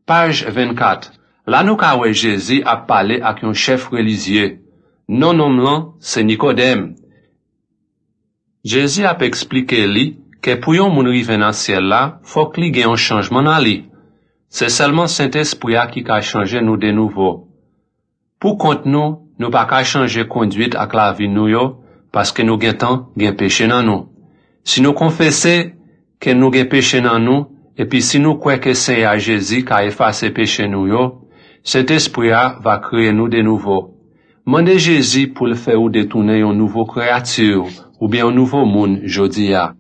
Page 24. Là nous ka wè Jésus a parlé ak yon chef religieux. Non nom lan, c'est Nicodème. Jésus a expliqué li que pour yon moun rive nan ciel là, faut que li gen yon changement nan li. C'est seulement Saint-Esprit qui ka changer nous de nouveau. Pour compte nous pas ka changer conduite ak la vie nou yo, parce que nous gen tan gen péché nan nous. Si nous confesser que nous gen péché nan nous, et puis si nous croyons que c'est à Jésus qui a effacé péché nous yo, cet esprit va créer nous de nouveau. Mandez Jésus pour le faire ou détourner une nouvelle créature, ou bien un nouveau monde, jodi a.